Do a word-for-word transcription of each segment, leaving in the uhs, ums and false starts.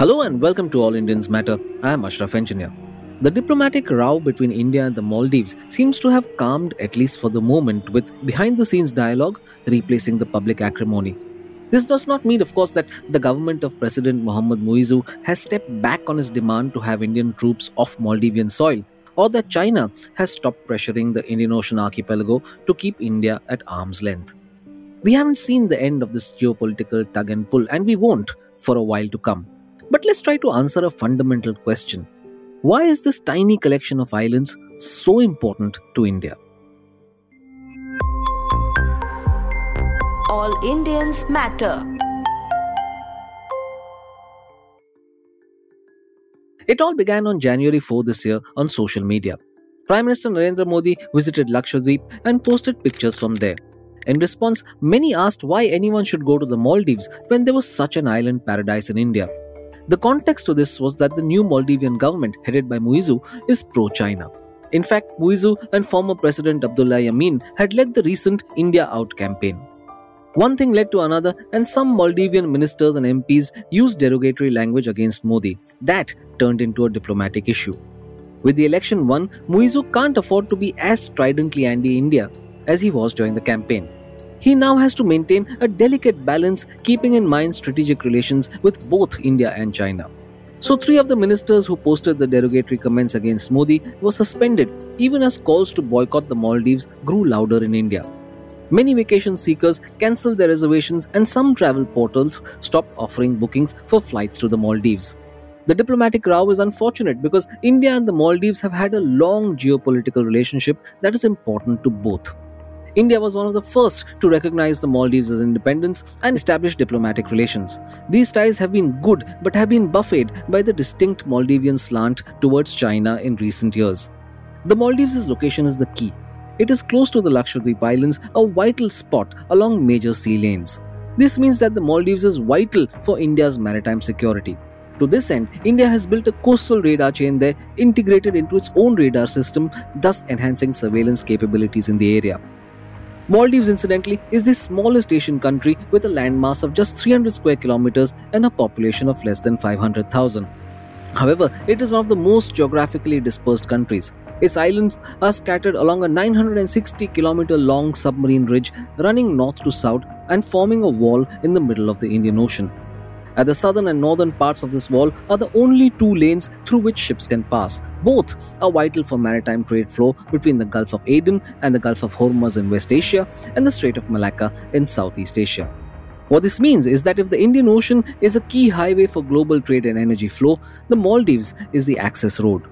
Hello and welcome to All Indians Matter. I am Ashraf Engineer. The diplomatic row between India and the Maldives seems to have calmed, at least for the moment, with behind-the-scenes dialogue replacing the public acrimony. This does not mean, of course, that the government of President Mohamed Muizzu has stepped back on his demand to have Indian troops off Maldivian soil, or that China has stopped pressuring the Indian Ocean archipelago to keep India at arm's length. We haven't seen the end of this geopolitical tug and pull, and we won't for a while to come. But let's try to answer a fundamental question. Why is this tiny collection of islands so important to India? All Indians Matter. It all began on January fourth this year on social media. Prime Minister Narendra Modi visited Lakshadweep and posted pictures from there. In response, many asked why anyone should go to the Maldives when there was such an island paradise in India. The context to this was that the new Maldivian government, headed by Muizzu, is pro-China. In fact, Muizzu and former President Abdullah Yameen had led the recent India Out campaign. One thing led to another, and some Maldivian ministers and M Ps used derogatory language against Modi. That turned into a diplomatic issue. With the election won, Muizzu can't afford to be as stridently anti-India as he was during the campaign. He now has to maintain a delicate balance, keeping in mind strategic relations with both India and China. So three of the ministers who posted the derogatory comments against Modi were suspended, even as calls to boycott the Maldives grew louder in India. Many vacation seekers cancelled their reservations, and some travel portals stopped offering bookings for flights to the Maldives. The diplomatic row is unfortunate because India and the Maldives have had a long geopolitical relationship that is important to both. India was one of the first to recognize the Maldives as independence and establish diplomatic relations. These ties have been good but have been buffeted by the distinct Maldivian slant towards China in recent years. The Maldives' location is the key. It is close to the Lakshadweep Islands, a vital spot along major sea lanes. This means that the Maldives is vital for India's maritime security. To this end, India has built a coastal radar chain there integrated into its own radar system, thus enhancing surveillance capabilities in the area. Maldives, incidentally, is the smallest Asian country with a landmass of just three hundred square kilometers and a population of less than five hundred thousand. However, it is one of the most geographically dispersed countries. Its islands are scattered along a nine hundred sixty kilometer long submarine ridge running north to south and forming a wall in the middle of the Indian Ocean. At the southern and northern parts of this wall are the only two lanes through which ships can pass. Both are vital for maritime trade flow between the Gulf of Aden and the Gulf of Hormuz in West Asia and the Strait of Malacca in Southeast Asia. What this means is that if the Indian Ocean is a key highway for global trade and energy flow, the Maldives is the access road.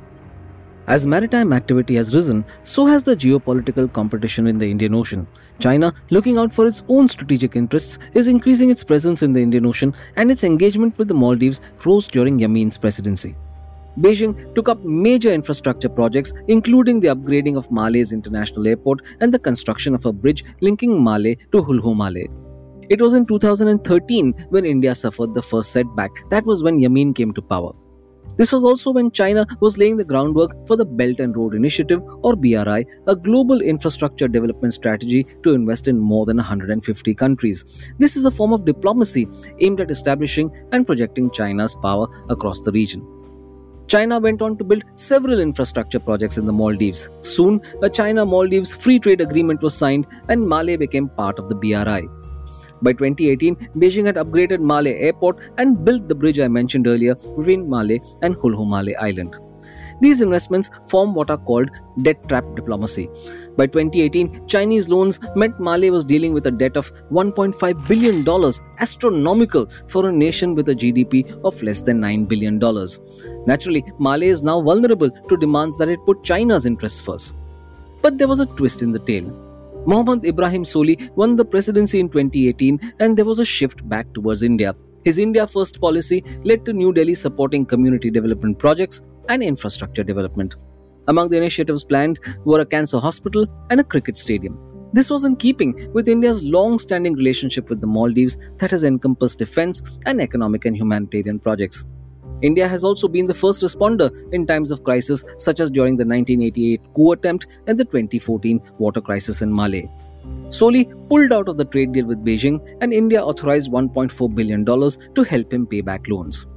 As maritime activity has risen, so has the geopolitical competition in the Indian Ocean. China, looking out for its own strategic interests, is increasing its presence in the Indian Ocean, and its engagement with the Maldives rose during Yameen's presidency. Beijing took up major infrastructure projects, including the upgrading of Male's international airport and the construction of a bridge linking Male to Hulhu Male. It was in two thousand thirteen when India suffered the first setback. That was when Yameen came to power. This was also when China was laying the groundwork for the Belt and Road Initiative, or B R I, a global infrastructure development strategy to invest in more than one hundred fifty countries. This is a form of diplomacy aimed at establishing and projecting China's power across the region. China went on to build several infrastructure projects in the Maldives. Soon, a China-Maldives free trade agreement was signed and Male became part of the B R I. By twenty eighteen, Beijing had upgraded Male Airport and built the bridge I mentioned earlier between Male and Hulhu Male Island. These investments form what are called debt trap diplomacy. By twenty eighteen, Chinese loans meant Male was dealing with a debt of one point five billion dollars, astronomical for a nation with a G D P of less than nine billion dollars. Naturally, Male is now vulnerable to demands that it put China's interests first. But there was a twist in the tale. Mohammad Ibrahim Soli won the presidency in twenty eighteen, and there was a shift back towards India. His India First policy led to New Delhi supporting community development projects and infrastructure development. Among the initiatives planned were a cancer hospital and a cricket stadium. This was in keeping with India's long-standing relationship with the Maldives that has encompassed defense and economic and humanitarian projects. India has also been the first responder in times of crisis, such as during the nineteen eighty-eight coup attempt and the twenty fourteen water crisis in Male. Soli pulled out of the trade deal with Beijing, and India authorized one point four billion dollars to help him pay back loans.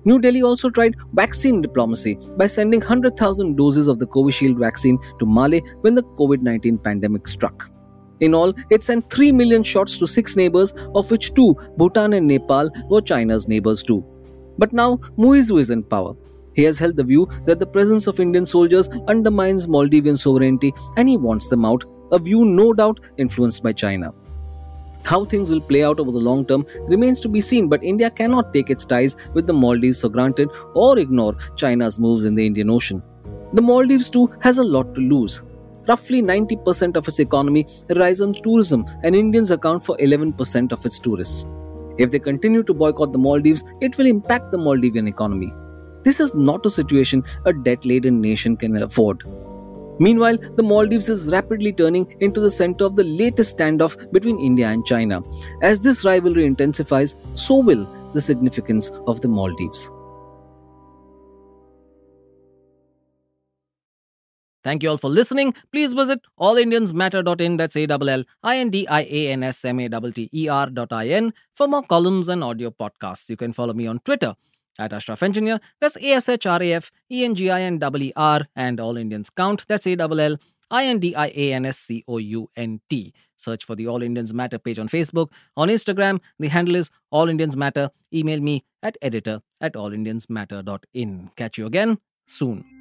New Delhi also tried vaccine diplomacy by sending one hundred thousand doses of the Covishield vaccine to Mali when the COVID nineteen pandemic struck. In all, it sent three million shots to six neighbors, of which two, Bhutan and Nepal, were China's neighbors too. But now, Muizu is in power. He has held the view that the presence of Indian soldiers undermines Maldivian sovereignty and he wants them out, a view no doubt influenced by China. How things will play out over the long term remains to be seen, but India cannot take its ties with the Maldives for granted or ignore China's moves in the Indian Ocean. The Maldives too has a lot to lose. Roughly ninety percent of its economy relies on tourism, and Indians account for eleven percent of its tourists. If they continue to boycott the Maldives, it will impact the Maldivian economy. This is not a situation a debt-laden nation can afford. Meanwhile, the Maldives is rapidly turning into the center of the latest standoff between India and China. As this rivalry intensifies, so will the significance of the Maldives. Thank you all for listening. Please visit all indians matter dot in, that's A L L I N D I A N S M A T T E R dot I N for more columns and audio podcasts. You can follow me on Twitter at Ashraf Engineer, that's A S H R A F E N G I N E E R, and All Indians Count, that's A L L I N D I A N S C O U N T. Search for the All Indians Matter page on Facebook. On Instagram, the handle is All Indians Matter. Email me at editor at all indians matter dot in. Catch you again soon.